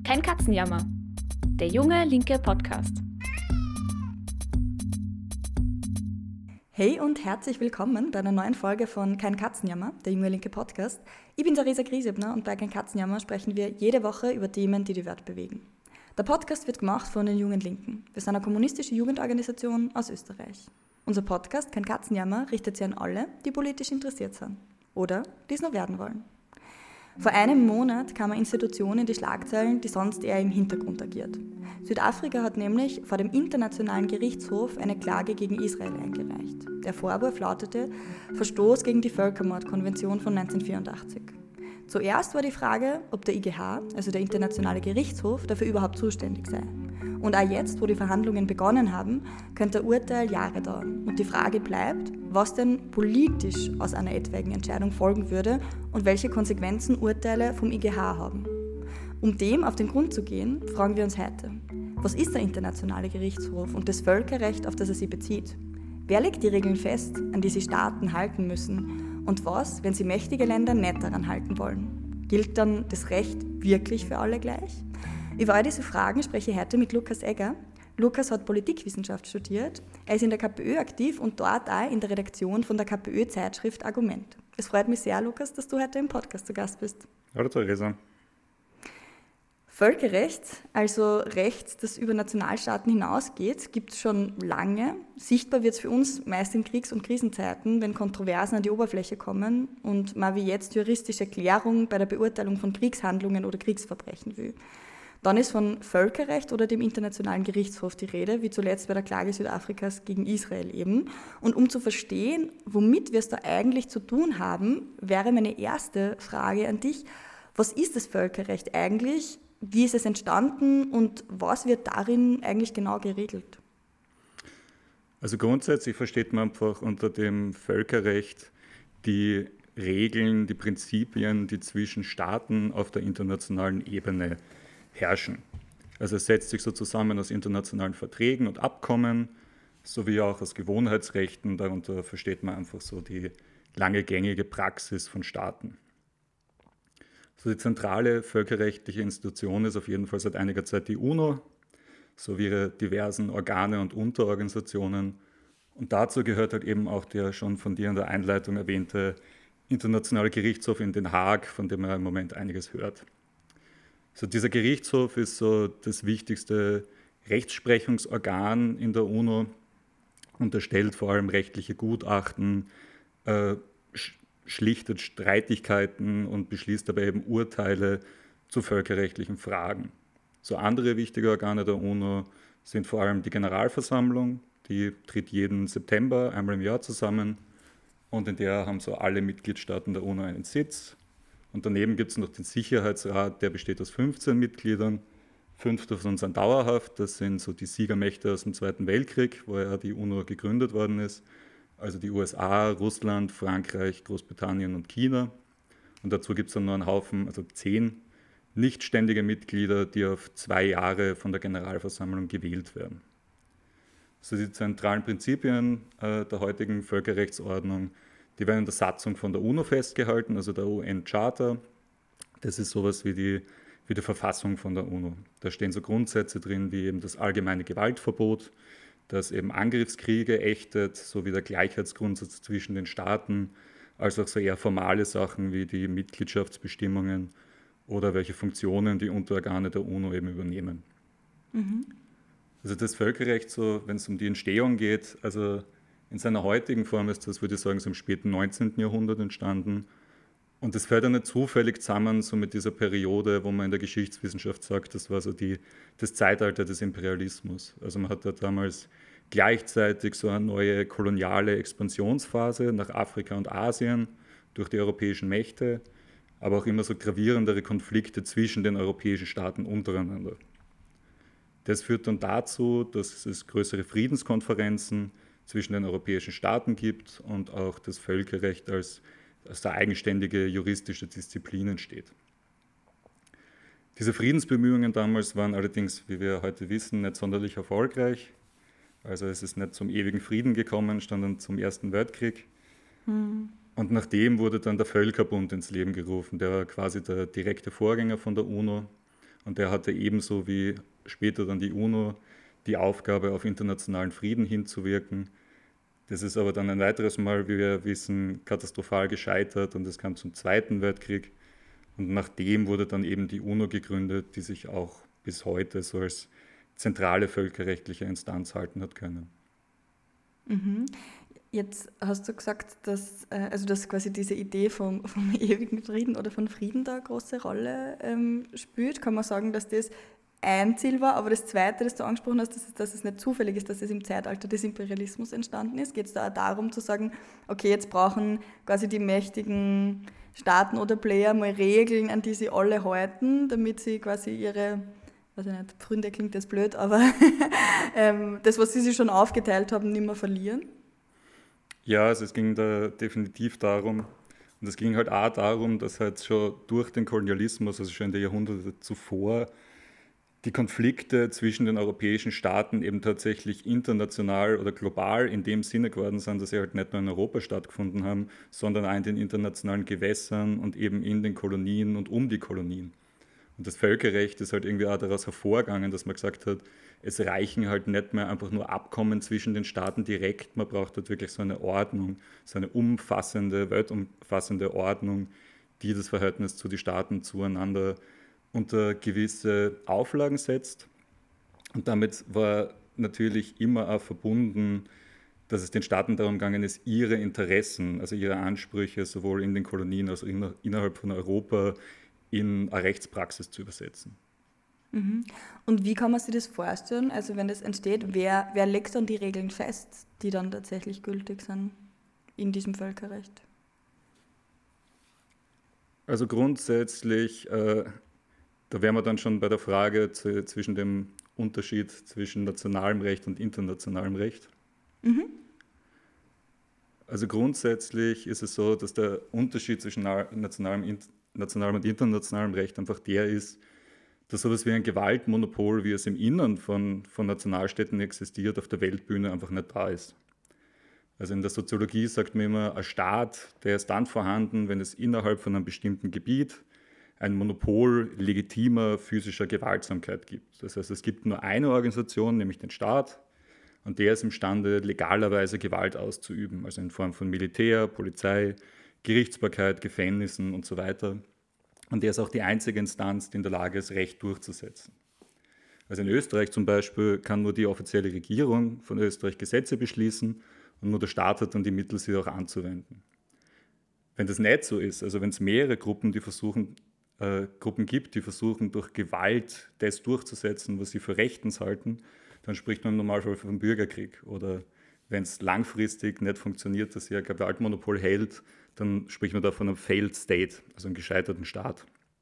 Kein Katzenjammer. Der junge linke Podcast. Hey und herzlich willkommen bei einer neuen Folge von Kein Katzenjammer, der junge linke Podcast. Ich bin Theresa Griesebner und bei Kein Katzenjammer sprechen wir jede Woche über Themen, die die Welt bewegen. Der Podcast wird gemacht von den Jungen Linken. Wir sind eine kommunistische Jugendorganisation aus Österreich. Unser Podcast Kein Katzenjammer richtet sich an alle, die politisch interessiert sind oder die es noch werden wollen. Vor einem Monat kam eine Institution in die Schlagzeilen, die sonst eher im Hintergrund agiert. Südafrika hat nämlich vor dem Internationalen Gerichtshof eine Klage gegen Israel eingereicht. Der Vorwurf lautete Verstoß gegen die Völkermordkonvention von 1984. Zuerst war die Frage, ob der IGH, also der Internationale Gerichtshof, dafür überhaupt zuständig sei. Und auch jetzt, wo die Verhandlungen begonnen haben, könnte ein Urteil Jahre dauern. Und die Frage bleibt, was denn politisch aus einer etwaigen Entscheidung folgen würde und welche Konsequenzen Urteile vom IGH haben. Um dem auf den Grund zu gehen, fragen wir uns heute, was ist der Internationale Gerichtshof und das Völkerrecht, auf das er sich bezieht? Wer legt die Regeln fest, an die sich Staaten halten müssen? Und was, wenn sie mächtige Länder nicht daran halten wollen? Gilt dann das Recht wirklich für alle gleich? Über all diese Fragen spreche ich heute mit Lukas Egger. Lukas hat Politikwissenschaft studiert, er ist in der KPÖ aktiv und dort auch in der Redaktion von der KPÖ-Zeitschrift Argument. Es freut mich sehr, Lukas, dass du heute im Podcast zu Gast bist. Hallo Theresa. Völkerrecht, also Recht, das über Nationalstaaten hinausgeht, gibt es schon lange. Sichtbar wird es für uns meist in Kriegs- und Krisenzeiten, wenn Kontroversen an die Oberfläche kommen und man wie jetzt juristische Klärung bei der Beurteilung von Kriegshandlungen oder Kriegsverbrechen will. Dann ist von Völkerrecht oder dem Internationalen Gerichtshof die Rede, wie zuletzt bei der Klage Südafrikas gegen Israel eben. Und um zu verstehen, womit wir es da eigentlich zu tun haben, wäre meine erste Frage an dich. Was ist das Völkerrecht eigentlich? Wie ist es entstanden und was wird darin eigentlich genau geregelt? Also grundsätzlich versteht man einfach unter dem Völkerrecht die Regeln, die Prinzipien, die zwischen Staaten auf der internationalen Ebene herrschen. Also es setzt sich so zusammen aus internationalen Verträgen und Abkommen, sowie auch aus Gewohnheitsrechten. Darunter versteht man einfach so die lange gängige Praxis von Staaten. So die zentrale völkerrechtliche Institution ist auf jeden Fall seit einiger Zeit die UNO, sowie ihre diversen Organe und Unterorganisationen. Und dazu gehört halt eben auch der schon von dir in der Einleitung erwähnte Internationale Gerichtshof in Den Haag, von dem man im Moment einiges hört. So dieser Gerichtshof ist so das wichtigste Rechtsprechungsorgan in der UNO und erstellt vor allem rechtliche Gutachten, schlichtet Streitigkeiten und beschließt dabei eben Urteile zu völkerrechtlichen Fragen. So andere wichtige Organe der UNO sind vor allem die Generalversammlung, die tritt jeden September einmal im Jahr zusammen und in der haben so alle Mitgliedstaaten der UNO einen Sitz. Und daneben gibt es noch den Sicherheitsrat, der besteht aus 15 Mitgliedern. 5 davon sind dauerhaft, das sind so die Siegermächte aus dem Zweiten Weltkrieg, wo ja die UNO gegründet worden ist. Also die USA, Russland, Frankreich, Großbritannien und China. Und dazu gibt es dann noch einen Haufen, also 10 nichtständige Mitglieder, die auf 2 Jahre von der Generalversammlung gewählt werden. Also die zentralen Prinzipien der heutigen Völkerrechtsordnung, die werden in der Satzung von der UNO festgehalten, also der UN-Charta. Das ist sowas wie die Verfassung von der UNO. Da stehen so Grundsätze drin, wie eben das allgemeine Gewaltverbot, das eben Angriffskriege ächtet, sowie der Gleichheitsgrundsatz zwischen den Staaten, als auch so eher formale Sachen wie die Mitgliedschaftsbestimmungen oder welche Funktionen die Unterorgane der UNO eben übernehmen. Also das Völkerrecht, so, wenn es um die Entstehung geht, also in seiner heutigen Form ist das, würde ich sagen, so im späten 19. Jahrhundert entstanden. Und das fällt ja nicht zufällig zusammen so mit dieser Periode, wo man in der Geschichtswissenschaft sagt, das war so das Zeitalter des Imperialismus. Also man hat da damals gleichzeitig so eine neue koloniale Expansionsphase nach Afrika und Asien durch die europäischen Mächte, aber auch immer so gravierendere Konflikte zwischen den europäischen Staaten untereinander. Das führt dann dazu, dass es größere Friedenskonferenzen zwischen den europäischen Staaten gibt und auch das Völkerrecht als der eigenständige juristische Disziplin entsteht. Diese Friedensbemühungen damals waren allerdings, wie wir heute wissen, nicht sonderlich erfolgreich. Also es ist nicht zum ewigen Frieden gekommen, sondern zum Ersten Weltkrieg. Und nach dem wurde dann der Völkerbund ins Leben gerufen, der war quasi der direkte Vorgänger von der UNO. Und der hatte ebenso wie später dann die UNO die Aufgabe, auf internationalen Frieden hinzuwirken. Das ist aber dann ein weiteres Mal, wie wir wissen, katastrophal gescheitert und es kam zum Zweiten Weltkrieg. Und nachdem wurde dann eben die UNO gegründet, die sich auch bis heute so als zentrale völkerrechtliche Instanz halten hat können. Mhm. Jetzt hast du gesagt, dass quasi diese Idee vom ewigen Frieden oder von Frieden da eine große Rolle spielt. Kann man sagen, dass das ein Ziel war, aber das zweite, das du angesprochen hast, dass es nicht zufällig ist, dass es im Zeitalter des Imperialismus entstanden ist. Geht es da auch darum zu sagen, okay, jetzt brauchen quasi die mächtigen Staaten oder Player mal Regeln, an die sie alle halten, damit sie quasi ihre, weiß ich nicht, Pfründe klingt jetzt blöd, aber das, was sie sich schon aufgeteilt haben, nicht mehr verlieren? Ja, also es ging da definitiv darum, und es ging halt auch darum, dass halt schon durch den Kolonialismus, also schon in den Jahrhunderten zuvor, die Konflikte zwischen den europäischen Staaten eben tatsächlich international oder global in dem Sinne geworden sind, dass sie halt nicht nur in Europa stattgefunden haben, sondern auch in den internationalen Gewässern und eben in den Kolonien und um die Kolonien. Und das Völkerrecht ist halt irgendwie auch daraus hervorgegangen, dass man gesagt hat, es reichen halt nicht mehr einfach nur Abkommen zwischen den Staaten direkt, man braucht halt wirklich so eine Ordnung, so eine umfassende, weltumfassende Ordnung, die das Verhältnis zu den Staaten zueinander unter gewisse Auflagen setzt. Und damit war natürlich immer auch verbunden, dass es den Staaten darum gegangen ist, ihre Interessen, also ihre Ansprüche sowohl in den Kolonien als auch innerhalb von Europa in eine Rechtspraxis zu übersetzen. Mhm. Und wie kann man sich das vorstellen? Also wenn das entsteht, wer legt dann die Regeln fest, die dann tatsächlich gültig sind in diesem Völkerrecht? Also grundsätzlich, da wären wir dann schon bei der Frage zwischen dem Unterschied zwischen nationalem Recht und internationalem Recht. Mhm. Also grundsätzlich ist es so, dass der Unterschied zwischen nationalem und internationalem Recht einfach der ist, dass sowas wie ein Gewaltmonopol, wie es im Innern von Nationalstädten existiert, auf der Weltbühne einfach nicht da ist. Also in der Soziologie sagt man immer, ein Staat, der ist dann vorhanden, wenn es innerhalb von einem bestimmten Gebiet ein Monopol legitimer physischer Gewaltsamkeit gibt. Das heißt, es gibt nur eine Organisation, nämlich den Staat, und der ist imstande, legalerweise Gewalt auszuüben, also in Form von Militär, Polizei, Gerichtsbarkeit, Gefängnissen und so weiter. Und der ist auch die einzige Instanz, die in der Lage ist, Recht durchzusetzen. Also in Österreich zum Beispiel kann nur die offizielle Regierung von Österreich Gesetze beschließen und nur der Staat hat dann die Mittel, sie auch anzuwenden. Wenn das nicht so ist, also wenn es mehrere Gruppen gibt, die versuchen durch Gewalt das durchzusetzen, was sie für rechtens halten, dann spricht man im Normalfall von Bürgerkrieg. Oder wenn es langfristig nicht funktioniert, dass sie ein Gewaltmonopol hält, dann spricht man da von einem Failed State, also einem gescheiterten Staat.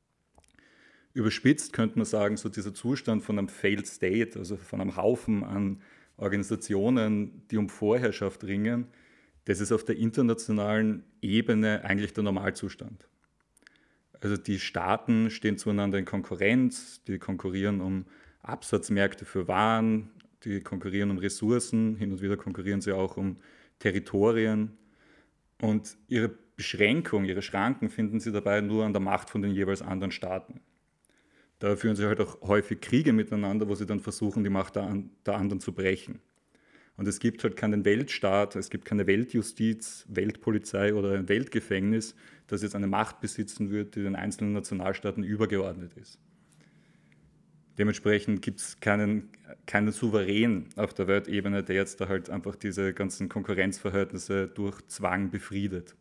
Überspitzt könnte man sagen, so dieser Zustand von einem Failed State, also von einem Haufen an Organisationen, die um Vorherrschaft ringen, das ist auf der internationalen Ebene eigentlich der Normalzustand. Also die Staaten stehen zueinander in Konkurrenz, die konkurrieren um Absatzmärkte für Waren, die konkurrieren um Ressourcen, hin und wieder konkurrieren sie auch um Territorien. Und ihre Beschränkung, ihre Schranken finden sie dabei nur an der Macht von den jeweils anderen Staaten. Da führen sie halt auch häufig Kriege miteinander, wo sie dann versuchen, die Macht der anderen zu brechen. Und es gibt halt keinen Weltstaat, es gibt keine Weltjustiz, Weltpolizei oder ein Weltgefängnis, das jetzt eine Macht besitzen wird, die den einzelnen Nationalstaaten übergeordnet ist. Dementsprechend gibt es keinen Souverän auf der Weltebene, der jetzt da halt einfach diese ganzen Konkurrenzverhältnisse durch Zwang befriedet.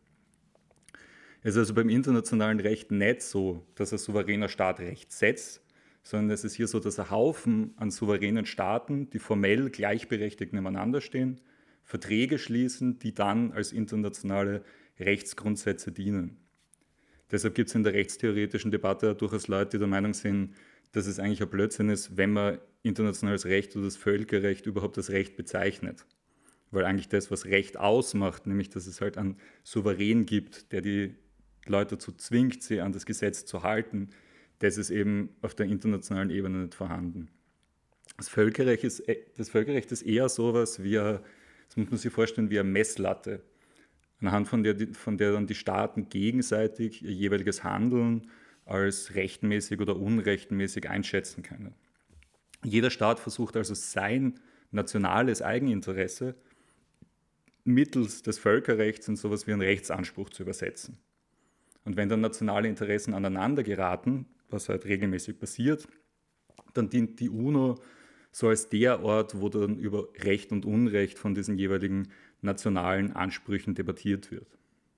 Es ist also beim internationalen Recht nicht so, dass ein souveräner Staat Recht setzt, sondern es ist hier so, dass ein Haufen an souveränen Staaten, die formell gleichberechtigt nebeneinander stehen, Verträge schließen, die dann als internationale Rechtsgrundsätze dienen. Deshalb gibt es in der rechtstheoretischen Debatte durchaus Leute, die der Meinung sind, dass es eigentlich ein Blödsinn ist, wenn man internationales Recht oder das Völkerrecht überhaupt als Recht bezeichnet. Weil eigentlich das, was Recht ausmacht, nämlich dass es halt einen Souverän gibt, der die Leute dazu zwingt, sie an das Gesetz zu halten, das ist eben auf der internationalen Ebene nicht vorhanden. Das Völkerrecht ist eher sowas wie, das muss man sich vorstellen, wie eine Messlatte, anhand von der dann die Staaten gegenseitig ihr jeweiliges Handeln als rechtmäßig oder unrechtmäßig einschätzen können. Jeder Staat versucht also sein nationales Eigeninteresse mittels des Völkerrechts in sowas wie einen Rechtsanspruch zu übersetzen. Und wenn dann nationale Interessen aneinander geraten, was halt regelmäßig passiert, dann dient die UNO so als der Ort, wo dann über Recht und Unrecht von diesen jeweiligen nationalen Ansprüchen debattiert wird.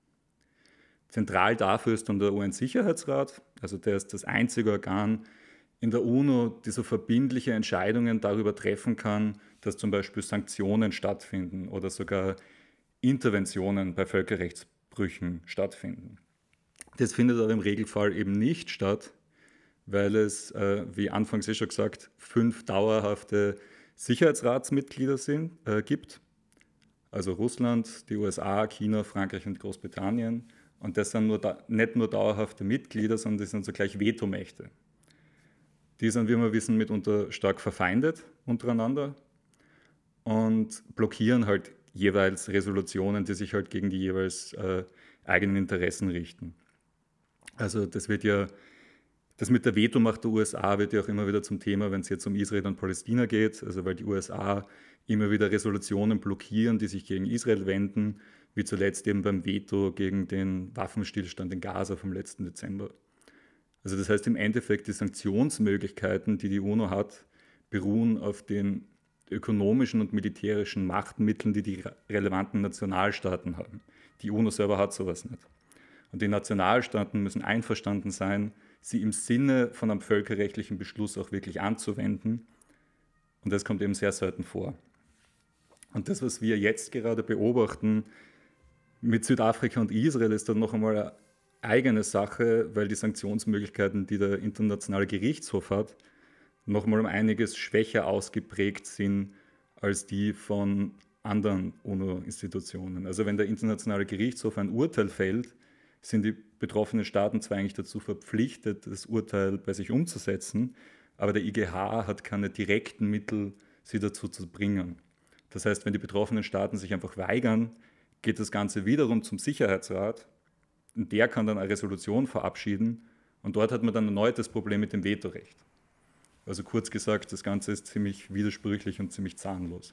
Zentral dafür ist dann der UN-Sicherheitsrat, also der ist das einzige Organ in der UNO, die so verbindliche Entscheidungen darüber treffen kann, dass zum Beispiel Sanktionen stattfinden oder sogar Interventionen bei Völkerrechtsbrüchen stattfinden. Das findet aber im Regelfall eben nicht statt, weil es, wie anfangs schon gesagt, 5 dauerhafte Sicherheitsratsmitglieder gibt. Also Russland, die USA, China, Frankreich und Großbritannien. Und das sind nicht nur dauerhafte Mitglieder, sondern das sind zugleich Vetomächte. Die sind, wie wir wissen, mitunter stark verfeindet untereinander und blockieren halt jeweils Resolutionen, die sich halt gegen die jeweils eigenen Interessen richten. Also das mit der Vetomacht der USA wird ja auch immer wieder zum Thema, wenn es jetzt um Israel und Palästina geht, also weil die USA immer wieder Resolutionen blockieren, die sich gegen Israel wenden, wie zuletzt eben beim Veto gegen den Waffenstillstand in Gaza vom letzten Dezember. Also das heißt im Endeffekt, die Sanktionsmöglichkeiten, die die UNO hat, beruhen auf den ökonomischen und militärischen Machtmitteln, die die relevanten Nationalstaaten haben. Die UNO selber hat sowas nicht. Und die Nationalstaaten müssen einverstanden sein, sie im Sinne von einem völkerrechtlichen Beschluss auch wirklich anzuwenden. Und das kommt eben sehr selten vor. Und das, was wir jetzt gerade beobachten mit Südafrika und Israel, ist dann noch einmal eine eigene Sache, weil die Sanktionsmöglichkeiten, die der Internationale Gerichtshof hat, noch mal um einiges schwächer ausgeprägt sind als die von anderen UNO-Institutionen. Also wenn der Internationale Gerichtshof ein Urteil fällt, sind die betroffenen Staaten zwar eigentlich dazu verpflichtet, das Urteil bei sich umzusetzen, aber der IGH hat keine direkten Mittel, sie dazu zu bringen. Das heißt, wenn die betroffenen Staaten sich einfach weigern, geht das Ganze wiederum zum Sicherheitsrat und der kann dann eine Resolution verabschieden und dort hat man dann erneut das Problem mit dem Vetorecht. Also kurz gesagt, das Ganze ist ziemlich widersprüchlich und ziemlich zahnlos.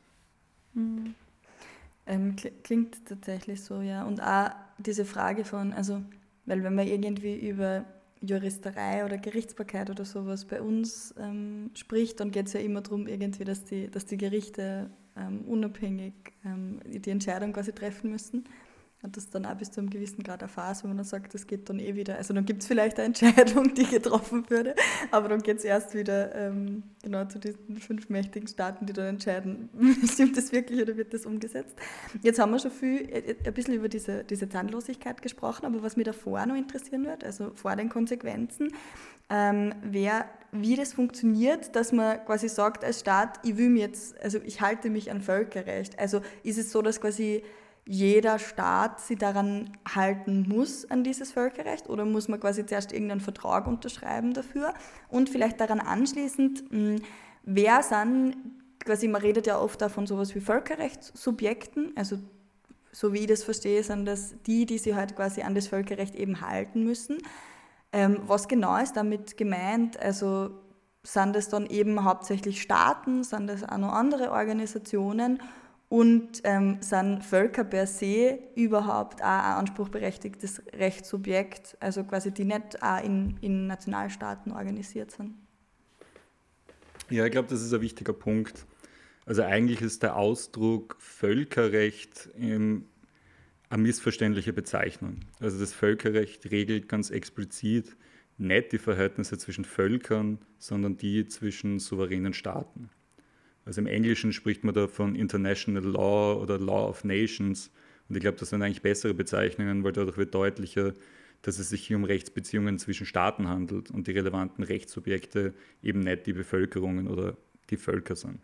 Klingt tatsächlich so, ja. Und auch diese Frage von, also, weil wenn man irgendwie über Juristerei oder Gerichtsbarkeit oder sowas bei uns spricht, dann geht es ja immer darum, irgendwie, dass die Gerichte unabhängig die Entscheidung quasi treffen müssen. Und das dann auch bis zu einem gewissen Grad eine Phase, wo man dann sagt, das geht dann eh wieder. Also dann gibt es vielleicht eine Entscheidung, die getroffen würde, aber dann geht es erst wieder genau zu diesen 5 mächtigen Staaten, die dann entscheiden, stimmt das wirklich oder wird das umgesetzt. Jetzt haben wir schon ein bisschen über diese Zahnlosigkeit gesprochen, aber was mich davor noch interessieren wird, also vor den Konsequenzen, wäre, wie das funktioniert, dass man quasi sagt als Staat, ich halte mich an Völkerrecht. Also ist es so, dass quasi jeder Staat sich daran halten muss, an dieses Völkerrecht, oder muss man quasi zuerst irgendeinen Vertrag unterschreiben dafür? Und vielleicht daran anschließend, wer sind, quasi man redet ja oft davon sowas wie Völkerrechtssubjekten, also so wie ich das verstehe, sind das die sich halt quasi an das Völkerrecht eben halten müssen. Was genau ist damit gemeint? Also sind das dann eben hauptsächlich Staaten, sind das auch noch andere Organisationen? Und sind Völker per se überhaupt auch ein anspruchberechtigtes Rechtssubjekt, also quasi die nicht auch in Nationalstaaten organisiert sind? Ja, ich glaube, das ist ein wichtiger Punkt. Also eigentlich ist der Ausdruck Völkerrecht eine missverständliche Bezeichnung. Also das Völkerrecht regelt ganz explizit nicht die Verhältnisse zwischen Völkern, sondern die zwischen souveränen Staaten. Also im Englischen spricht man da von International Law oder Law of Nations. Und ich glaube, das sind eigentlich bessere Bezeichnungen, weil dadurch wird deutlicher, dass es sich hier um Rechtsbeziehungen zwischen Staaten handelt und die relevanten Rechtssubjekte eben nicht die Bevölkerungen oder die Völker sind.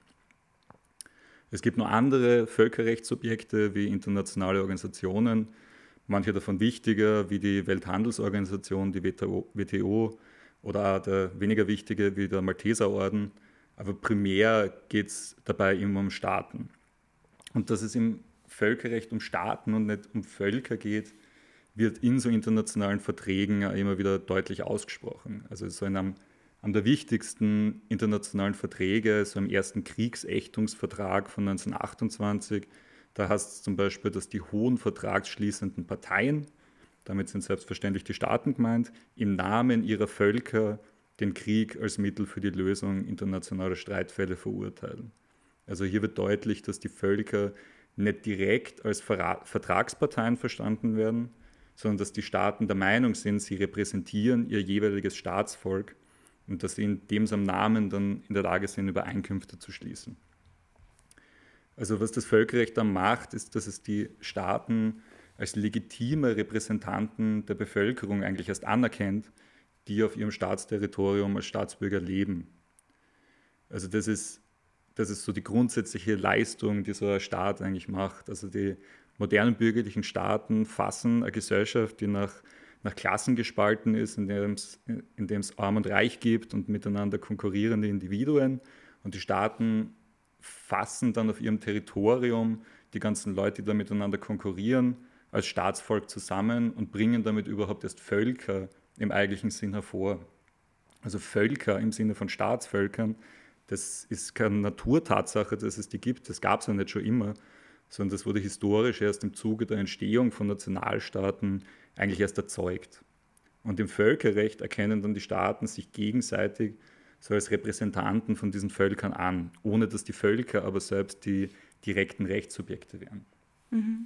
Es gibt noch andere Völkerrechtssubjekte wie internationale Organisationen, manche davon wichtiger wie die Welthandelsorganisation, die WTO oder auch der weniger wichtige wie der Malteserorden. Aber primär geht es dabei immer um Staaten. Und dass es im Völkerrecht um Staaten und nicht um Völker geht, wird in so internationalen Verträgen ja immer wieder deutlich ausgesprochen. Also so in einem der wichtigsten internationalen Verträge, so im ersten Kriegsächtungsvertrag von 1928, da heißt es zum Beispiel, dass die hohen vertragsschließenden Parteien, damit sind selbstverständlich die Staaten gemeint, im Namen ihrer Völker den Krieg als Mittel für die Lösung internationaler Streitfälle verurteilen. Also hier wird deutlich, dass die Völker nicht direkt als Vertragsparteien verstanden werden, sondern dass die Staaten der Meinung sind, sie repräsentieren ihr jeweiliges Staatsvolk und dass sie in dem Namen dann in der Lage sind, Übereinkünfte zu schließen. Also was das Völkerrecht dann macht, ist, dass es die Staaten als legitime Repräsentanten der Bevölkerung eigentlich erst anerkennt, die auf ihrem Staatsterritorium als Staatsbürger leben. Also das ist so die grundsätzliche Leistung, die so ein Staat eigentlich macht. Also die modernen bürgerlichen Staaten fassen eine Gesellschaft, die nach Klassen gespalten ist, in dem es Arm und Reich gibt und miteinander konkurrierende Individuen. Und die Staaten fassen dann auf ihrem Territorium die ganzen Leute, die da miteinander konkurrieren, als Staatsvolk zusammen und bringen damit überhaupt erst Völker im eigentlichen Sinn hervor. Also Völker im Sinne von Staatsvölkern, das ist keine Naturtatsache, dass es die gibt, das gab es ja nicht schon immer, sondern das wurde historisch erst im Zuge der Entstehung von Nationalstaaten eigentlich erst erzeugt. Und im Völkerrecht erkennen dann die Staaten sich gegenseitig so als Repräsentanten von diesen Völkern an, ohne dass die Völker aber selbst die direkten Rechtssubjekte wären. Mhm.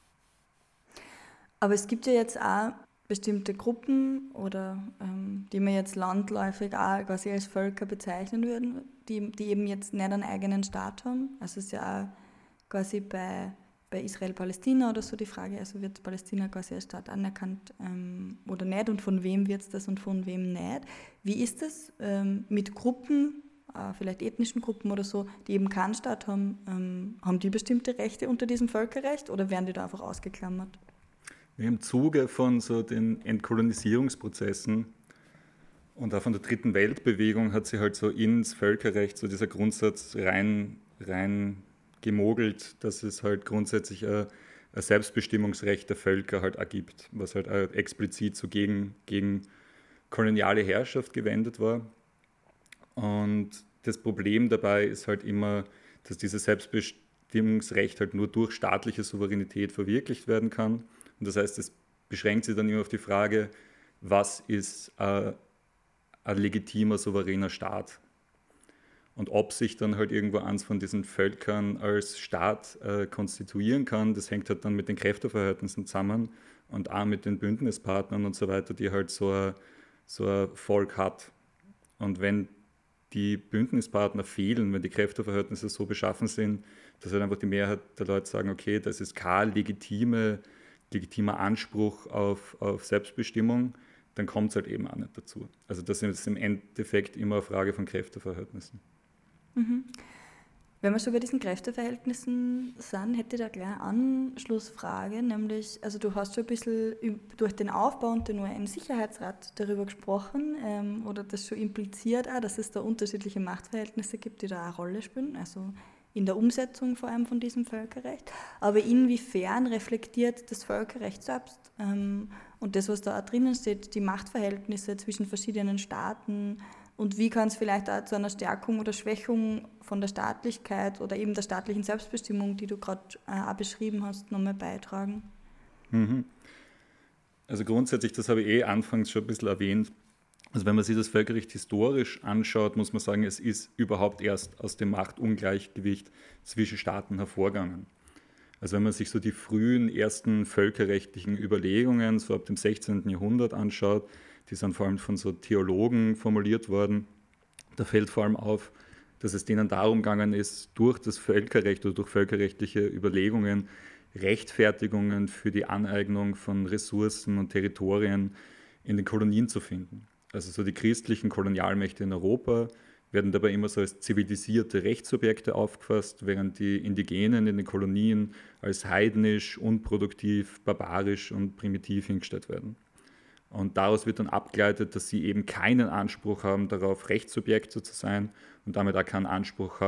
Aber es gibt ja jetzt auch bestimmte Gruppen oder die man jetzt landläufig auch quasi als Völker bezeichnen würden, die eben jetzt nicht einen eigenen Staat haben. Also es ist ja auch quasi bei Israel-Palästina oder so die Frage, also wird Palästina quasi als Staat anerkannt oder nicht und von wem wird es das und von wem nicht. Wie ist das mit Gruppen, vielleicht ethnischen Gruppen oder so, die eben keinen Staat haben, haben die bestimmte Rechte unter diesem Völkerrecht oder werden die da einfach ausgeklammert? Im Zuge von so den Entkolonisierungsprozessen und auch von der Dritten Weltbewegung hat sich halt so ins Völkerrecht so dieser Grundsatz rein gemogelt, dass es halt grundsätzlich ein Selbstbestimmungsrecht der Völker halt auch gibt, was halt auch explizit so gegen koloniale Herrschaft gewendet war. Und das Problem dabei ist halt immer, dass dieses Selbstbestimmungsrecht halt nur durch staatliche Souveränität verwirklicht werden kann. Und das heißt, es beschränkt sich dann immer auf die Frage, was ist ein legitimer, souveräner Staat? Und ob sich dann halt irgendwo eins von diesen Völkern als Staat konstituieren kann, das hängt halt dann mit den Kräfteverhältnissen zusammen und auch mit den Bündnispartnern und so weiter, die halt so ein Volk hat. Und wenn die Bündnispartner fehlen, wenn die Kräfteverhältnisse so beschaffen sind, dass halt einfach die Mehrheit der Leute sagen, okay, das ist kein legitimer Anspruch auf Selbstbestimmung, dann kommt es halt eben auch nicht dazu. Also das ist im Endeffekt immer eine Frage von Kräfteverhältnissen. Mhm. Wenn wir schon bei diesen Kräfteverhältnissen sind, hätte ich da gleich eine Anschlussfrage, nämlich, also du hast schon ein bisschen durch den Aufbau und den UN-Sicherheitsrat darüber gesprochen oder das schon impliziert auch, dass es da unterschiedliche Machtverhältnisse gibt, die da eine Rolle spielen, also in der Umsetzung vor allem von diesem Völkerrecht. Aber inwiefern reflektiert das Völkerrecht selbst und das, was da auch drinnen steht, die Machtverhältnisse zwischen verschiedenen Staaten und wie kann es vielleicht auch zu einer Stärkung oder Schwächung von der Staatlichkeit oder eben der staatlichen Selbstbestimmung, die du gerade auch beschrieben hast, nochmal beitragen? Mhm. Also grundsätzlich, das habe ich anfangs schon ein bisschen erwähnt, also wenn man sich das Völkerrecht historisch anschaut, muss man sagen, es ist überhaupt erst aus dem Machtungleichgewicht zwischen Staaten hervorgegangen. Also wenn man sich so die frühen ersten völkerrechtlichen Überlegungen so ab dem 16. Jahrhundert anschaut, die sind vor allem von so Theologen formuliert worden, da fällt vor allem auf, dass es denen darum gegangen ist, durch das Völkerrecht oder durch völkerrechtliche Überlegungen Rechtfertigungen für die Aneignung von Ressourcen und Territorien in den Kolonien zu finden. Also so die christlichen Kolonialmächte in Europa werden dabei immer so als zivilisierte Rechtssubjekte aufgefasst, während die Indigenen in den Kolonien als heidnisch, unproduktiv, barbarisch und primitiv hingestellt werden. Und daraus wird dann abgeleitet, dass sie eben keinen Anspruch haben darauf, Rechtssubjekte zu sein und damit auch keinen Anspruch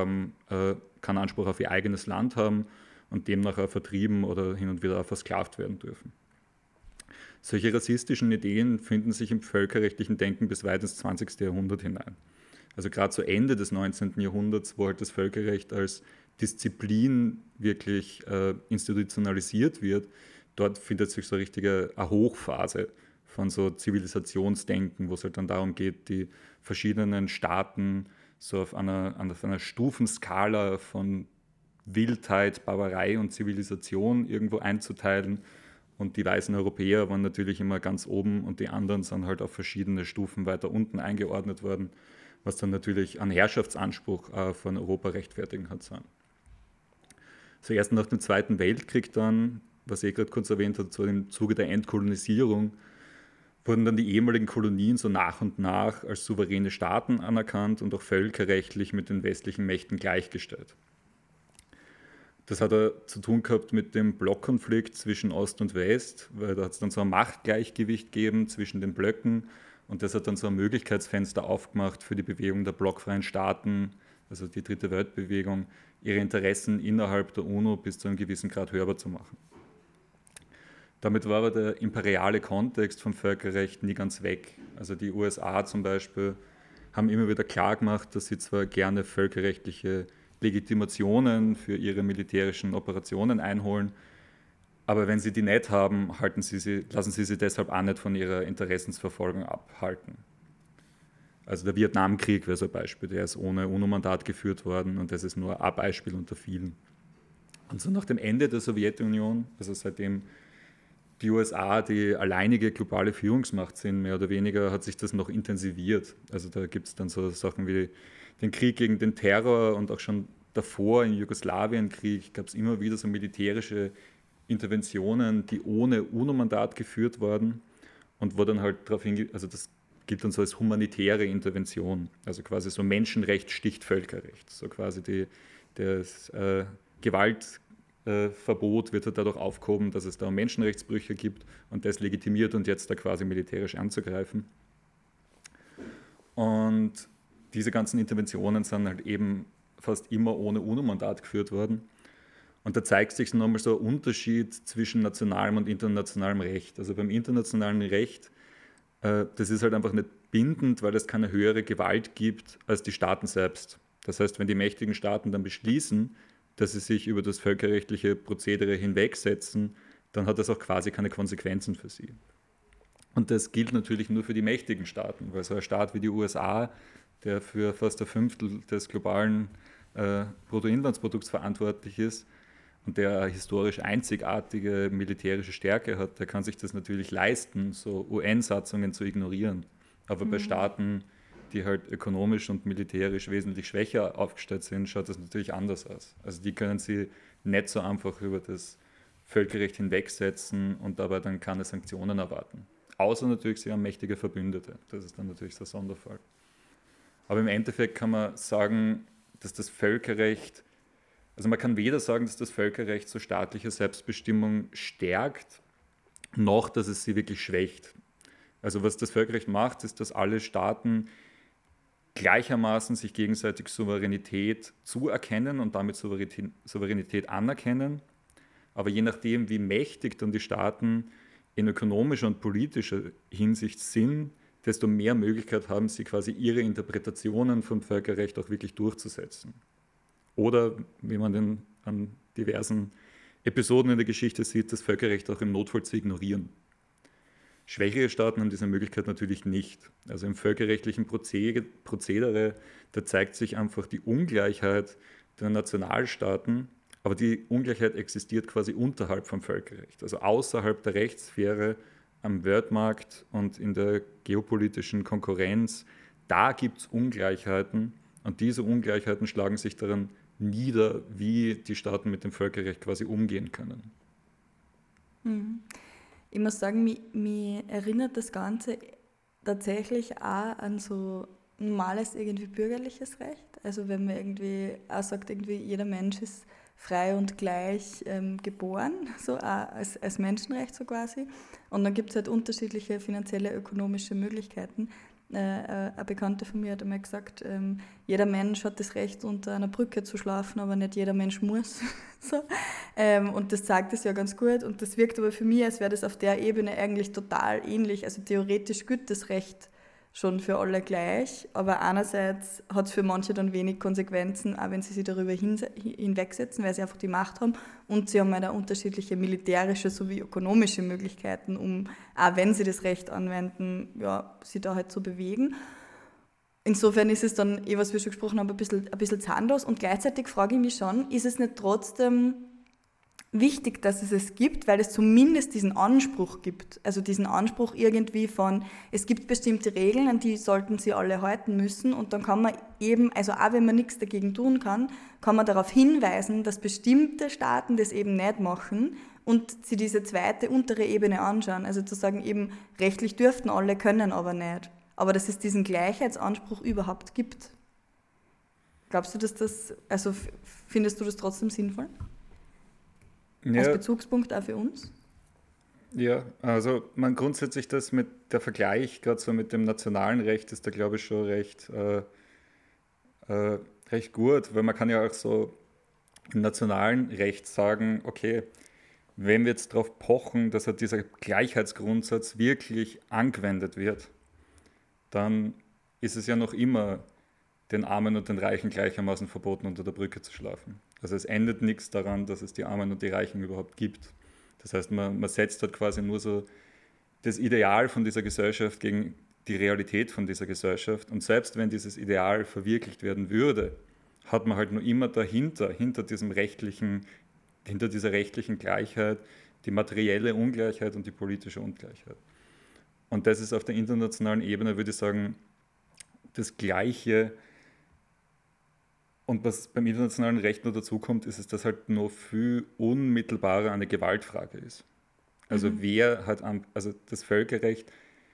auf ihr eigenes Land haben und demnach auch vertrieben oder hin und wieder auch versklavt werden dürfen. Solche rassistischen Ideen finden sich im völkerrechtlichen Denken bis weit ins 20. Jahrhundert hinein. Also gerade zu Ende des 19. Jahrhunderts, wo halt das Völkerrecht als Disziplin wirklich institutionalisiert wird, dort findet sich so eine richtige Hochphase von so Zivilisationsdenken, wo es halt dann darum geht, die verschiedenen Staaten so auf einer Stufenskala von Wildheit, Barbarei und Zivilisation irgendwo einzuteilen. Und die weißen Europäer waren natürlich immer ganz oben und die anderen sind halt auf verschiedene Stufen weiter unten eingeordnet worden, was dann natürlich einen Herrschaftsanspruch von Europa rechtfertigen hat sollen. So erst nach dem Zweiten Weltkrieg dann, was ich gerade kurz erwähnt habe, so im Zuge der Entkolonisierung, wurden dann die ehemaligen Kolonien so nach und nach als souveräne Staaten anerkannt und auch völkerrechtlich mit den westlichen Mächten gleichgestellt. Das hat zu tun gehabt mit dem Blockkonflikt zwischen Ost und West, weil da hat es dann so ein Machtgleichgewicht gegeben zwischen den Blöcken und das hat dann so ein Möglichkeitsfenster aufgemacht für die Bewegung der blockfreien Staaten, also die Dritte Weltbewegung, ihre Interessen innerhalb der UNO bis zu einem gewissen Grad hörbar zu machen. Damit war aber der imperiale Kontext vom Völkerrecht nie ganz weg. Also die USA zum Beispiel haben immer wieder klargemacht, dass sie zwar gerne völkerrechtliche Legitimationen für ihre militärischen Operationen einholen, aber wenn sie die nicht haben, lassen sie sie deshalb auch nicht von ihrer Interessensverfolgung abhalten. Also der Vietnamkrieg wäre so ein Beispiel, der ist ohne UNO-Mandat geführt worden und das ist nur ein Beispiel unter vielen. Und so nach dem Ende der Sowjetunion, also seitdem die USA die alleinige globale Führungsmacht sind, mehr oder weniger, hat sich das noch intensiviert. Also da gibt es dann so Sachen wie den Krieg gegen den Terror und auch schon davor im Jugoslawienkrieg gab es immer wieder so militärische Interventionen, die ohne UNO-Mandat geführt wurden und wo dann halt darauf hingeht, also das gilt dann so als humanitäre Intervention, also quasi so Menschenrecht sticht Völkerrecht, so quasi das Gewaltverbot wird halt dadurch aufgehoben, dass es da Menschenrechtsbrüche gibt und das legitimiert und jetzt da quasi militärisch anzugreifen. Und diese ganzen Interventionen sind halt eben fast immer ohne UNO-Mandat geführt worden. Und da zeigt sich nochmal so ein Unterschied zwischen nationalem und internationalem Recht. Also beim internationalen Recht, das ist halt einfach nicht bindend, weil es keine höhere Gewalt gibt als die Staaten selbst. Das heißt, wenn die mächtigen Staaten dann beschließen, dass sie sich über das völkerrechtliche Prozedere hinwegsetzen, dann hat das auch quasi keine Konsequenzen für sie. Und das gilt natürlich nur für die mächtigen Staaten, weil so ein Staat wie die USA, der für fast ein Fünftel des globalen Bruttoinlandsprodukts verantwortlich ist und der eine historisch einzigartige militärische Stärke hat, der kann sich das natürlich leisten, so UN-Satzungen zu ignorieren. Aber bei Staaten, die halt ökonomisch und militärisch wesentlich schwächer aufgestellt sind, schaut das natürlich anders aus. Also die können sie nicht so einfach über das Völkerrecht hinwegsetzen und dabei dann keine Sanktionen erwarten. Außer natürlich, sie haben mächtige Verbündete. Das ist dann natürlich so ein Sonderfall. Aber im Endeffekt kann man sagen, dass das Völkerrecht, also man kann weder sagen, dass das Völkerrecht so staatliche Selbstbestimmung stärkt, noch dass es sie wirklich schwächt. Also was das Völkerrecht macht, ist, dass alle Staaten gleichermaßen sich gegenseitig Souveränität zuerkennen und damit Souveränität anerkennen. Aber je nachdem, wie mächtig dann die Staaten in ökonomischer und politischer Hinsicht sind, desto mehr Möglichkeit haben sie quasi ihre Interpretationen vom Völkerrecht auch wirklich durchzusetzen. Oder, wie man an diversen Episoden in der Geschichte sieht, das Völkerrecht auch im Notfall zu ignorieren. Schwächere Staaten haben diese Möglichkeit natürlich nicht. Also im völkerrechtlichen Prozedere, da zeigt sich einfach die Ungleichheit der Nationalstaaten, aber die Ungleichheit existiert quasi unterhalb vom Völkerrecht, also außerhalb der Rechtssphäre, am Weltmarkt und in der geopolitischen Konkurrenz. Da gibt es Ungleichheiten und diese Ungleichheiten schlagen sich daran nieder, wie die Staaten mit dem Völkerrecht quasi umgehen können. Ich muss sagen, mich erinnert das Ganze tatsächlich auch an so normales irgendwie bürgerliches Recht. Also wenn man irgendwie auch sagt, irgendwie jeder Mensch ist frei und gleich geboren, so auch als Menschenrecht so quasi. Und dann gibt es halt unterschiedliche finanzielle, ökonomische Möglichkeiten. Eine Bekannte von mir hat einmal gesagt, jeder Mensch hat das Recht, unter einer Brücke zu schlafen, aber nicht jeder Mensch muss. So. Und das sagt es ja ganz gut. Und das wirkt aber für mich, als wäre das auf der Ebene eigentlich total ähnlich. Also theoretisch gilt das Recht schon für alle gleich, aber einerseits hat es für manche dann wenig Konsequenzen, auch wenn sie sich darüber hinwegsetzen, weil sie einfach die Macht haben, und sie haben halt auch unterschiedliche militärische sowie ökonomische Möglichkeiten, um, auch wenn sie das Recht anwenden, ja, sie da halt zu bewegen. Insofern ist es dann, was wir schon gesprochen haben, ein bisschen zahnlos, und gleichzeitig frage ich mich schon, ist es nicht trotzdem wichtig, dass es gibt, weil es zumindest diesen Anspruch gibt. Also diesen Anspruch irgendwie von, es gibt bestimmte Regeln, an die sollten sie alle halten müssen, und dann kann man eben, also auch wenn man nichts dagegen tun kann man darauf hinweisen, dass bestimmte Staaten das eben nicht machen und sie diese zweite, untere Ebene anschauen. Also zu sagen eben, rechtlich dürften alle, können aber nicht. Aber dass es diesen Gleichheitsanspruch überhaupt gibt. Glaubst du, findest du das trotzdem sinnvoll? Ja, als Bezugspunkt auch für uns? Ja, also grundsätzlich das mit der Vergleich, gerade so mit dem nationalen Recht, ist da glaube ich schon recht gut, weil man kann ja auch so im nationalen Recht sagen, okay, wenn wir jetzt darauf pochen, dass halt dieser Gleichheitsgrundsatz wirklich angewendet wird, dann ist es ja noch immer den Armen und den Reichen gleichermaßen verboten, unter der Brücke zu schlafen. Also es ändert nichts daran, dass es die Armen und die Reichen überhaupt gibt. Das heißt, man setzt dort quasi nur so das Ideal von dieser Gesellschaft gegen die Realität von dieser Gesellschaft. Und selbst wenn dieses Ideal verwirklicht werden würde, hat man halt nur immer dahinter, hinter dieser rechtlichen Gleichheit, die materielle Ungleichheit und die politische Ungleichheit. Und das ist auf der internationalen Ebene, würde ich sagen, das Gleiche. Und was beim internationalen Recht noch dazu kommt, ist es, dass halt noch viel unmittelbarer eine Gewaltfrage ist. Also also das Völkerrecht,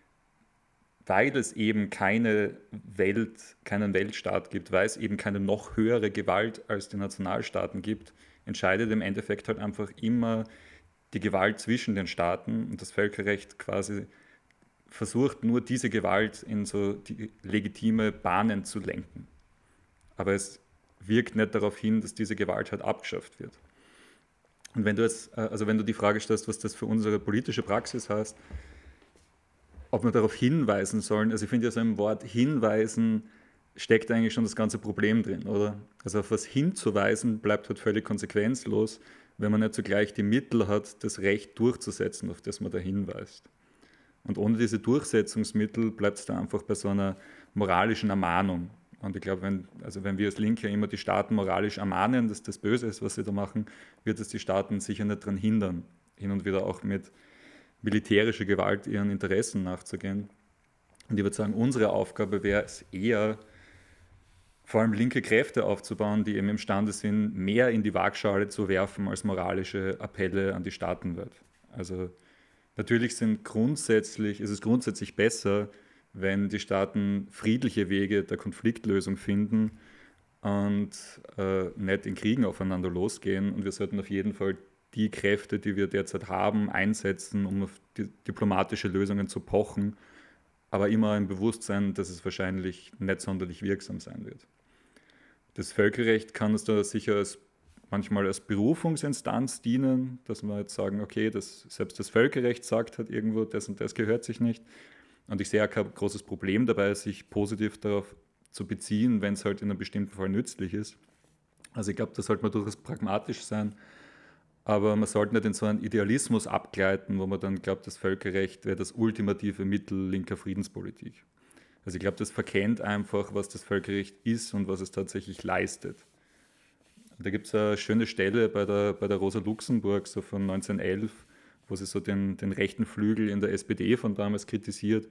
weil es eben keinen Weltstaat gibt, weil es eben keine noch höhere Gewalt als die Nationalstaaten gibt, entscheidet im Endeffekt halt einfach immer die Gewalt zwischen den Staaten, und das Völkerrecht quasi versucht nur diese Gewalt in so die legitime Bahnen zu lenken. Aber es wirkt nicht darauf hin, dass diese Gewalt halt abgeschafft wird. Und wenn du die Frage stellst, was das für unsere politische Praxis heißt, ob wir darauf hinweisen sollen, also ich finde ja, so im Wort hinweisen steckt eigentlich schon das ganze Problem drin, oder? Also auf was hinzuweisen bleibt halt völlig konsequenzlos, wenn man nicht zugleich die Mittel hat, das Recht durchzusetzen, auf das man da hinweist. Und ohne diese Durchsetzungsmittel bleibt es da einfach bei so einer moralischen Ermahnung. Und ich glaube, wenn wir als Linke immer die Staaten moralisch ermahnen, dass das böse ist, was sie da machen, wird es die Staaten sicher nicht daran hindern, hin und wieder auch mit militärischer Gewalt ihren Interessen nachzugehen. Und ich würde sagen, unsere Aufgabe wäre es eher, vor allem linke Kräfte aufzubauen, die eben imstande sind, mehr in die Waagschale zu werfen als moralische Appelle an die Staatenwelt. Also natürlich ist es grundsätzlich besser, wenn die Staaten friedliche Wege der Konfliktlösung finden und nicht in Kriegen aufeinander losgehen. Und wir sollten auf jeden Fall die Kräfte, die wir derzeit haben, einsetzen, um auf die diplomatische Lösungen zu pochen, aber immer im Bewusstsein, dass es wahrscheinlich nicht sonderlich wirksam sein wird. Das Völkerrecht kann uns da sicher manchmal als Berufungsinstanz dienen, dass wir jetzt sagen, okay, selbst das Völkerrecht sagt halt irgendwo, das und das gehört sich nicht. Und ich sehe auch kein großes Problem dabei, sich positiv darauf zu beziehen, wenn es halt in einem bestimmten Fall nützlich ist. Also ich glaube, da sollte man durchaus pragmatisch sein, aber man sollte nicht in so einen Idealismus abgleiten, wo man dann glaubt, das Völkerrecht wäre das ultimative Mittel linker Friedenspolitik. Also ich glaube, das verkennt einfach, was das Völkerrecht ist und was es tatsächlich leistet. Da gibt es eine schöne Stelle bei der Rosa Luxemburg, so von 1911, wo sie so den rechten Flügel in der SPD von damals kritisiert.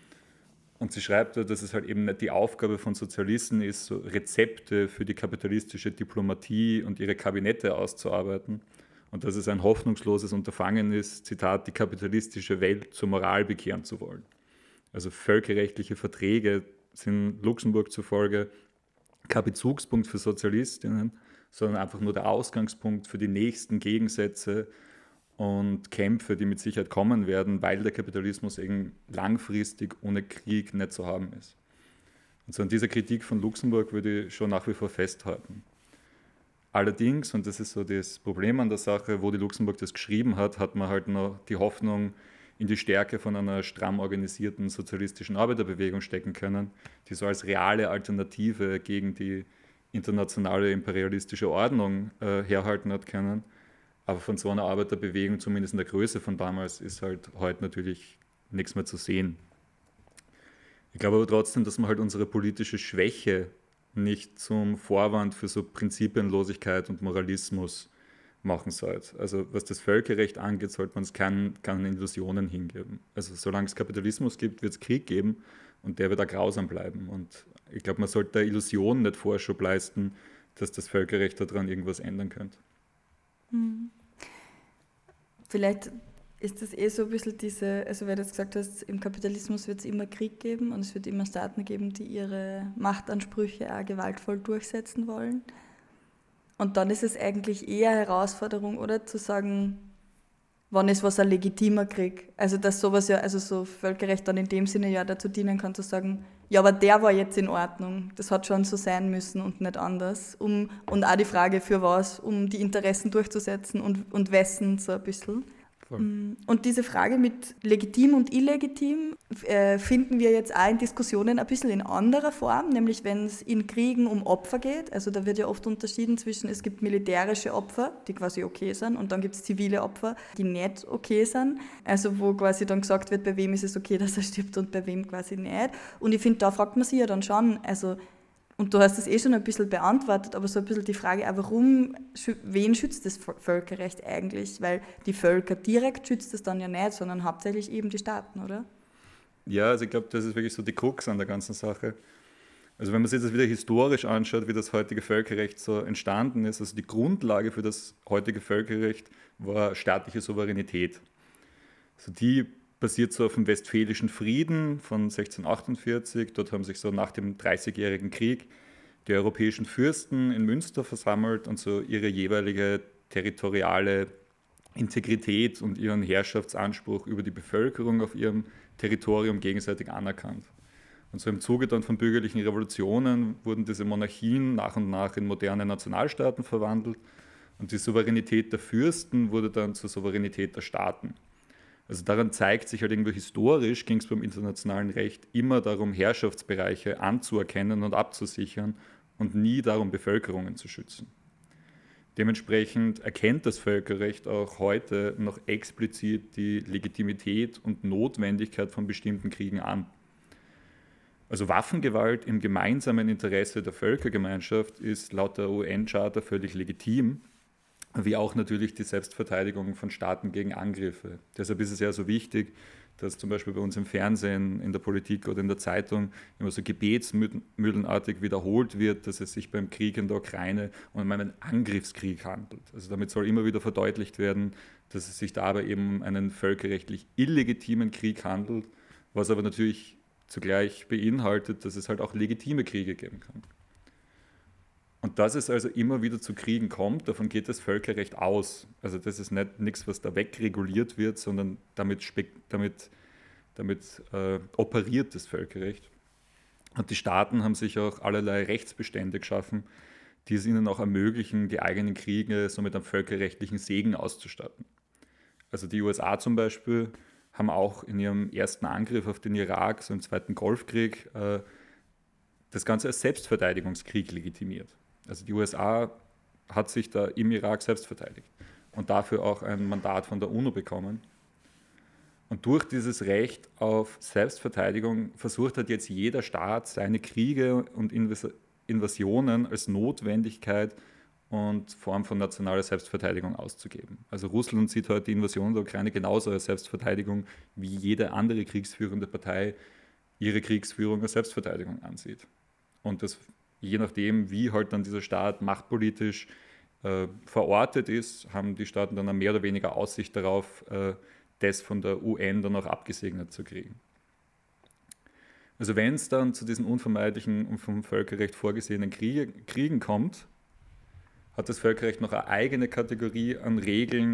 Und sie schreibt, dass es halt eben nicht die Aufgabe von Sozialisten ist, so Rezepte für die kapitalistische Diplomatie und ihre Kabinette auszuarbeiten. Und dass es ein hoffnungsloses Unterfangen ist, Zitat, die kapitalistische Welt zur Moral bekehren zu wollen. Also völkerrechtliche Verträge sind Luxemburg zufolge kein Bezugspunkt für Sozialistinnen, sondern einfach nur der Ausgangspunkt für die nächsten Gegensätze und Kämpfe, die mit Sicherheit kommen werden, weil der Kapitalismus eben langfristig ohne Krieg nicht zu haben ist. Und so an dieser Kritik von Luxemburg würde ich schon nach wie vor festhalten. Allerdings, und das ist so das Problem an der Sache, wo die Luxemburg das geschrieben hat, hat man halt noch die Hoffnung in die Stärke von einer stramm organisierten sozialistischen Arbeiterbewegung stecken können, die so als reale Alternative gegen die internationale imperialistische Ordnung herhalten hat können. Aber von so einer Arbeiterbewegung, zumindest in der Größe von damals, ist halt heute natürlich nichts mehr zu sehen. Ich glaube aber trotzdem, dass man halt unsere politische Schwäche nicht zum Vorwand für so Prinzipienlosigkeit und Moralismus machen sollte. Also was das Völkerrecht angeht, sollte man es keinen Illusionen hingeben. Also solange es Kapitalismus gibt, wird es Krieg geben und der wird auch grausam bleiben. Und ich glaube, man sollte der Illusion nicht Vorschub leisten, dass das Völkerrecht daran irgendwas ändern könnte. Vielleicht ist das eh so ein bisschen diese, also weil du jetzt gesagt hast, im Kapitalismus wird es immer Krieg geben und es wird immer Staaten geben, die ihre Machtansprüche auch gewaltvoll durchsetzen wollen. Und dann ist es eigentlich eher eine Herausforderung, oder, zu sagen, wann ist was ein legitimer Krieg? Also dass sowas ja, also so Völkerrecht dann in dem Sinne ja dazu dienen kann, zu sagen, ja, aber der war jetzt in Ordnung, das hat schon so sein müssen und nicht anders. Und auch die Frage, für was, um die Interessen durchzusetzen und wessen so ein bisschen. Und diese Frage mit legitim und illegitim finden wir jetzt auch in Diskussionen ein bisschen in anderer Form, nämlich wenn es in Kriegen um Opfer geht. Also da wird ja oft unterschieden zwischen, es gibt militärische Opfer, die quasi okay sind, und dann gibt es zivile Opfer, die nicht okay sind. Also wo quasi dann gesagt wird, bei wem ist es okay, dass er stirbt und bei wem quasi nicht. Und ich finde, da fragt man sich ja dann schon, also, und du hast das eh schon ein bisschen beantwortet, aber so ein bisschen die Frage, warum, wen schützt das Völkerrecht eigentlich? Weil die Völker direkt schützt es dann ja nicht, sondern hauptsächlich eben die Staaten, oder? Ja, also ich glaube, das ist wirklich so die Krux an der ganzen Sache. Also wenn man sich das wieder historisch anschaut, wie das heutige Völkerrecht so entstanden ist, also die Grundlage für das heutige Völkerrecht war staatliche Souveränität. Also die basiert so auf dem Westfälischen Frieden von 1648. Dort haben sich so nach dem Dreißigjährigen Krieg die europäischen Fürsten in Münster versammelt und so ihre jeweilige territoriale Integrität und ihren Herrschaftsanspruch über die Bevölkerung auf ihrem Territorium gegenseitig anerkannt. Und so im Zuge dann von bürgerlichen Revolutionen wurden diese Monarchien nach und nach in moderne Nationalstaaten verwandelt und die Souveränität der Fürsten wurde dann zur Souveränität der Staaten. Also daran zeigt sich halt irgendwie historisch, ging es beim internationalen Recht immer darum, Herrschaftsbereiche anzuerkennen und abzusichern und nie darum, Bevölkerungen zu schützen. Dementsprechend erkennt das Völkerrecht auch heute noch explizit die Legitimität und Notwendigkeit von bestimmten Kriegen an. Also Waffengewalt im gemeinsamen Interesse der Völkergemeinschaft ist laut der UN-Charta völlig legitim, wie auch natürlich die Selbstverteidigung von Staaten gegen Angriffe. Deshalb ist es ja so wichtig, dass zum Beispiel bei uns im Fernsehen, in der Politik oder in der Zeitung immer so gebetsmühlenartig wiederholt wird, dass es sich beim Krieg in der Ukraine um einen Angriffskrieg handelt. Also damit soll immer wieder verdeutlicht werden, dass es sich dabei eben um einen völkerrechtlich illegitimen Krieg handelt, was aber natürlich zugleich beinhaltet, dass es halt auch legitime Kriege geben kann. Und dass es also immer wieder zu Kriegen kommt, davon geht das Völkerrecht aus. Also das ist nicht nichts, was da wegreguliert wird, sondern damit operiert das Völkerrecht. Und die Staaten haben sich auch allerlei Rechtsbestände geschaffen, die es ihnen auch ermöglichen, die eigenen Kriege so mit einem völkerrechtlichen Segen auszustatten. Also die USA zum Beispiel haben auch in ihrem ersten Angriff auf den Irak, so im Zweiten Golfkrieg, das Ganze als Selbstverteidigungskrieg legitimiert. Also die USA hat sich da im Irak selbst verteidigt und dafür auch ein Mandat von der UNO bekommen. Und durch dieses Recht auf Selbstverteidigung versucht hat jetzt jeder Staat, seine Kriege und Invasionen als Notwendigkeit und Form von nationaler Selbstverteidigung auszugeben. Also Russland sieht heute die Invasion der Ukraine genauso als Selbstverteidigung, wie jede andere kriegsführende Partei ihre Kriegsführung als Selbstverteidigung ansieht. Und das je nachdem, wie halt dann dieser Staat machtpolitisch verortet ist, haben die Staaten dann mehr oder weniger Aussicht darauf, das von der UN dann auch abgesegnet zu kriegen. Also wenn es dann zu diesen unvermeidlichen und vom Völkerrecht vorgesehenen Kriegen kommt, hat das Völkerrecht noch eine eigene Kategorie an Regeln,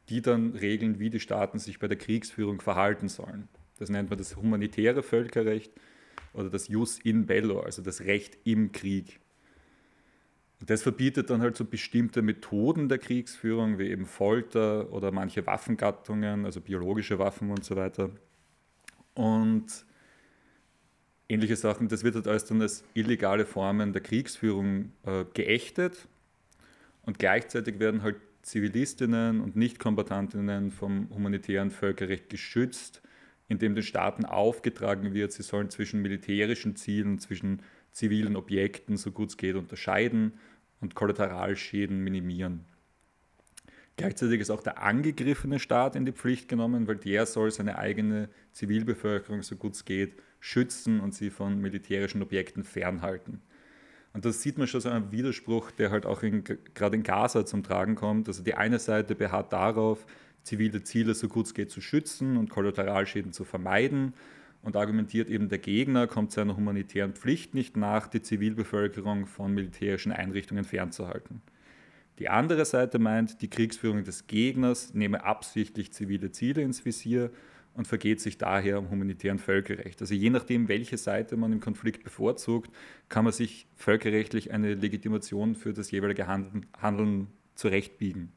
die dann regeln, wie die Staaten sich bei der Kriegsführung verhalten sollen. Das nennt man das humanitäre Völkerrecht oder das Jus in bello, also das Recht im Krieg. Und das verbietet dann halt so bestimmte Methoden der Kriegsführung, wie eben Folter oder manche Waffengattungen, also biologische Waffen und so weiter. Und ähnliche Sachen, das wird halt alles dann als illegale Formen der Kriegsführung geächtet. Und gleichzeitig werden halt Zivilistinnen und Nichtkombattantinnen vom humanitären Völkerrecht geschützt, indem den Staaten aufgetragen wird, sie sollen zwischen militärischen Zielen, zwischen zivilen Objekten, so gut es geht, unterscheiden und Kollateralschäden minimieren. Gleichzeitig ist auch der angegriffene Staat in die Pflicht genommen, weil der soll seine eigene Zivilbevölkerung, so gut es geht, schützen und sie von militärischen Objekten fernhalten. Und das sieht man schon so einen Widerspruch, der halt auch gerade in Gaza zum Tragen kommt. Also die eine Seite beharrt darauf, zivile Ziele so gut es geht zu schützen und Kollateralschäden zu vermeiden und argumentiert eben, der Gegner kommt seiner humanitären Pflicht nicht nach, die Zivilbevölkerung von militärischen Einrichtungen fernzuhalten. Die andere Seite meint, die Kriegsführung des Gegners nehme absichtlich zivile Ziele ins Visier und vergeht sich daher am humanitären Völkerrecht. Also je nachdem, welche Seite man im Konflikt bevorzugt, kann man sich völkerrechtlich eine Legitimation für das jeweilige Handeln zurechtbiegen.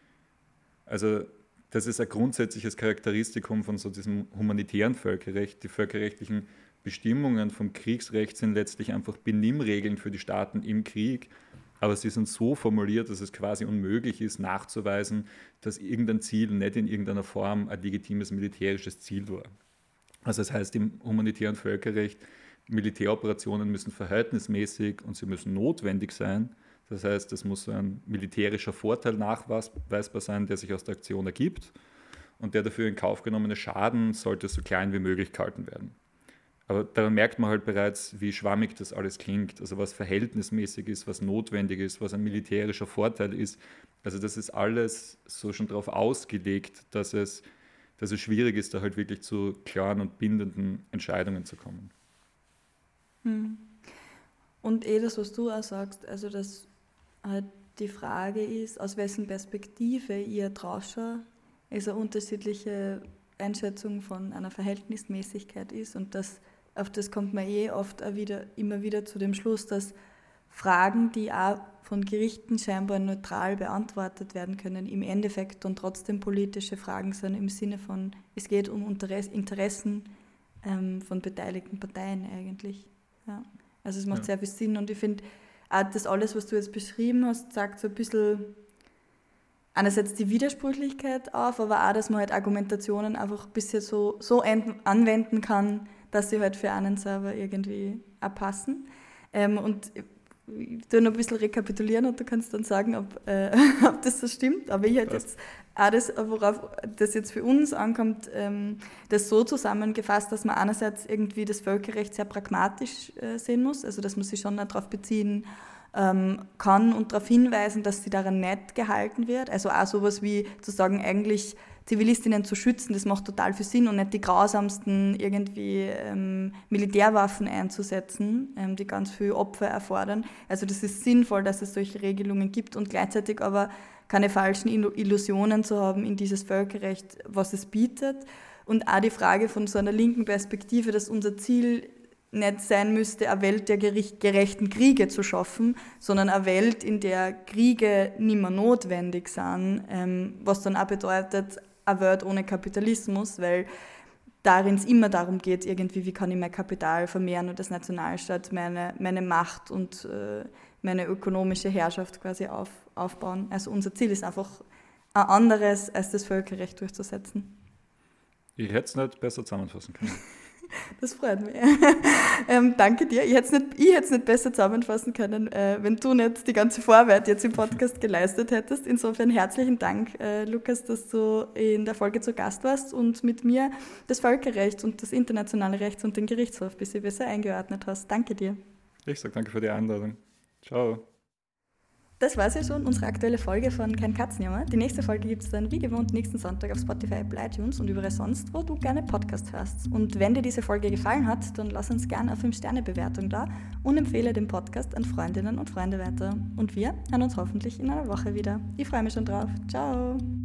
Also das ist ein grundsätzliches Charakteristikum von so diesem humanitären Völkerrecht. Die völkerrechtlichen Bestimmungen vom Kriegsrecht sind letztlich einfach Benimmregeln für die Staaten im Krieg, aber sie sind so formuliert, dass es quasi unmöglich ist, nachzuweisen, dass irgendein Ziel nicht in irgendeiner Form ein legitimes militärisches Ziel war. Also das heißt im humanitären Völkerrecht, Militäroperationen müssen verhältnismäßig und sie müssen notwendig sein. Das heißt, es muss ein militärischer Vorteil nachweisbar sein, der sich aus der Aktion ergibt, und der dafür in Kauf genommene Schaden sollte so klein wie möglich gehalten werden. Aber daran merkt man halt bereits, wie schwammig das alles klingt, also was verhältnismäßig ist, was notwendig ist, was ein militärischer Vorteil ist. Also das ist alles so schon darauf ausgelegt, dass es schwierig ist, da halt wirklich zu klaren und bindenden Entscheidungen zu kommen. Und das, was du auch sagst, also dass halt die Frage ist, aus wessen Perspektive ihr draufschaut, ist eine unterschiedliche Einschätzung von einer Verhältnismäßigkeit ist, und auf das kommt man oft auch immer wieder zu dem Schluss, dass Fragen, die auch von Gerichten scheinbar neutral beantwortet werden können, im Endeffekt dann trotzdem politische Fragen sind, im Sinne von, es geht um Interessen von beteiligten Parteien eigentlich. Ja. Also es macht sehr viel Sinn, und ich finde, auch das alles, was du jetzt beschrieben hast, sagt so ein bisschen einerseits die Widersprüchlichkeit auf, aber auch, dass man halt Argumentationen einfach ein bisschen so anwenden kann, dass sie halt für einen selber irgendwie auch passen. Und ich tue noch ein bisschen rekapitulieren und du kannst dann sagen, ob das so stimmt. Aber ich hätte jetzt auch das, worauf das jetzt für uns ankommt, das so zusammengefasst, dass man einerseits irgendwie das Völkerrecht sehr pragmatisch sehen muss, also dass man sich schon darauf beziehen kann und darauf hinweisen, dass sie daran nicht gehalten wird. Also auch sowas wie zu sagen, eigentlich Zivilistinnen zu schützen, das macht total viel Sinn, und nicht die grausamsten irgendwie Militärwaffen einzusetzen, die ganz viel Opfer erfordern. Also das ist sinnvoll, dass es solche Regelungen gibt, und gleichzeitig aber keine falschen Illusionen zu haben in dieses Völkerrecht, was es bietet. Und auch die Frage von so einer linken Perspektive, dass unser Ziel nicht sein müsste, eine Welt der gerechten Kriege zu schaffen, sondern eine Welt, in der Kriege nicht mehr notwendig sind, was dann auch bedeutet, eine Welt ohne Kapitalismus, weil darin es immer darum geht, irgendwie, wie kann ich mein Kapital vermehren und das Nationalstaat meine Macht und meine ökonomische Herrschaft quasi aufbauen. Also unser Ziel ist einfach ein anderes, als das Völkerrecht durchzusetzen. Ich hätte es nicht besser zusammenfassen können. Das freut mich. Danke dir. Ich hätte es nicht besser zusammenfassen können, wenn du nicht die ganze Vorarbeit jetzt im Podcast geleistet hättest. Insofern herzlichen Dank, Lukas, dass du in der Folge zu Gast warst und mit mir das Völkerrecht und das internationale Recht und den Gerichtshof ein bisschen besser eingeordnet hast. Danke dir. Ich sage danke für die Einladung. Ciao. Das war's ja schon, unsere aktuelle Folge von Kein Katzenjammer. Die nächste Folge gibt es dann wie gewohnt nächsten Sonntag auf Spotify, Apple, iTunes und überall sonst, wo du gerne Podcast hörst. Und wenn dir diese Folge gefallen hat, dann lass uns gerne eine 5-Sterne-Bewertung da und empfehle den Podcast an Freundinnen und Freunde weiter. Und wir hören uns hoffentlich in einer Woche wieder. Ich freue mich schon drauf. Ciao!